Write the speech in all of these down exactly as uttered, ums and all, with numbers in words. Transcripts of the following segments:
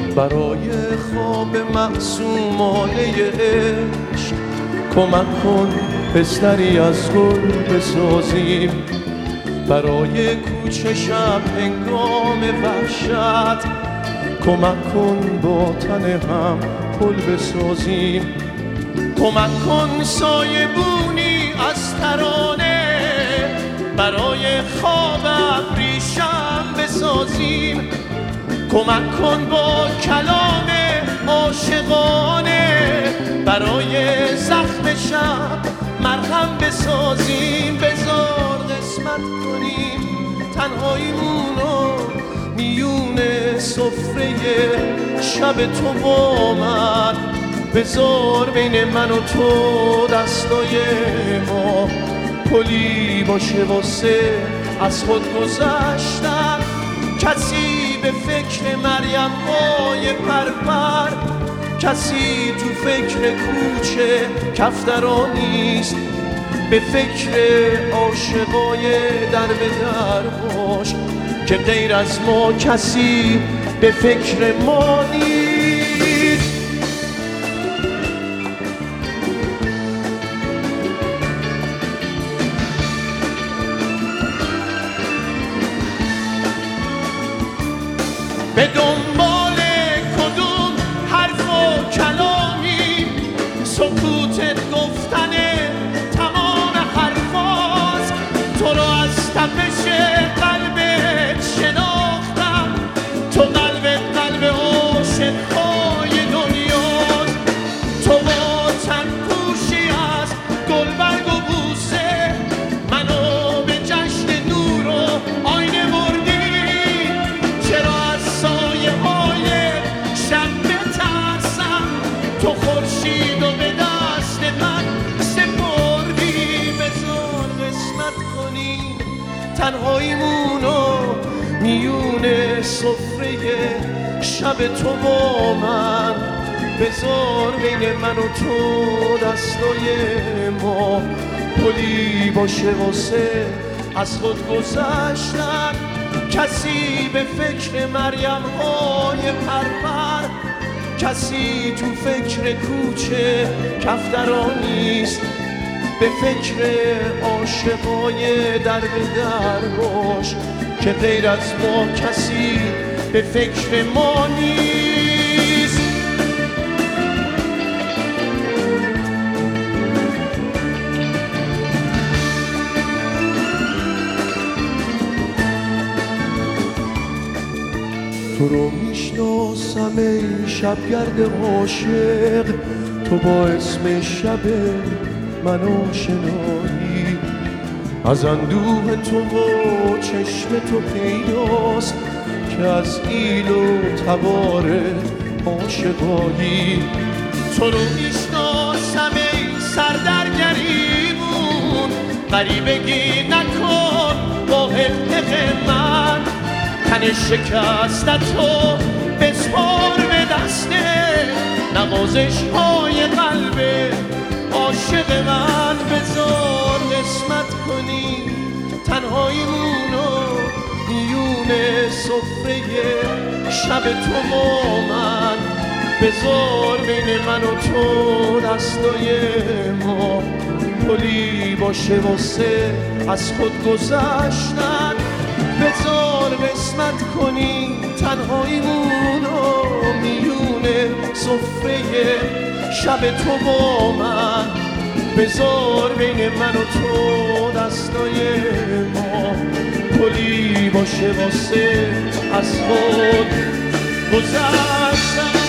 برای خواب معصومانه عشق کمک کن بستری از گل بسازیم. برای کوچه شب هنگام وحشت کمک کن با تن هم پل بسازیم. کمک کن سایبونی از ترانه برای خواب ابریشم بسازیم. کمک کن با کلام عاشقانه برای زخم شب مرهم بسازیم. بذار قسمت کنیم تنهاییمونو میون سفره شب تو با من. بذار بین من و تو دستای ما پلی باشه واسه از خود گذشتن. کسی به فکر مریم های پرپر، کسی تو فکر کوچه کفتران نیست. به فکر عاشقای در به در باش که غیر از ما کسی به فکر ما نیست. به دنبال کدوم حرف و کلامی سکوتت گفتن تمام حرفاست. تو رو از تپش قلبت شناختم، تو قلبت قلب عاشق‌های دنیاست. تو با تن پوشی از گلبرگ و بوسه منو به جشن نور و آینه بردی. چرا از سایه های شب بترسم، تو خورشید و به دست من سپردی. بذار قسمت کنی تنهاییمونو میون سفره شب تو با من. بذار بین من و تو دستای ما پلی باشه واسه از خود گذشتن. کسی به فکر مریم های پرپر، کسی تو فکر کوچه کفتران نیست. به فکر عاشقای در به در باش که غیر از ما کسی به فکر ما نیست. تو رو میشناسم ای شبگرد عاشق، تو با اسم شب من آشنایی. از اندوه تو و چشم تو پیداست که از ایل و تبار عاشقایی. تو رو میشناسم ای سردرگریمون، غریبگی نکن با حقق من. تن شکستتو بسپار به دسته نوازش های قلب عاشق من. بذار قسمت کنی تنهاییمونو میون سفره شب تو با من. بذار بین من و تو دستای ما پلی باشه واسه از خود گذشتن. بذار قسمت کنی تنهاییمونو میون سفره شب تو با من. بذار بین من و تو دستای ما پلی باشه واسه از خود گذشتن.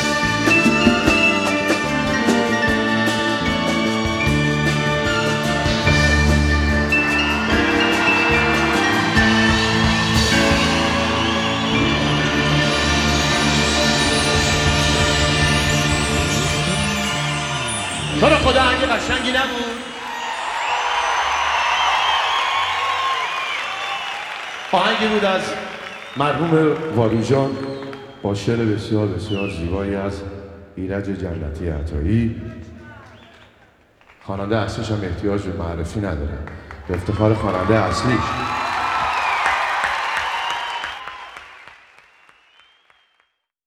تو رو خدا اگه قشنگی نبود؟ آهنگی بود از مرحوم والوجان با شعر بسیار بسیار زیبایی از ایرج جنتی عطایی. خواننده اصلیش هم احتیاج به معرفی نداره، به افتخار خواننده اصلیش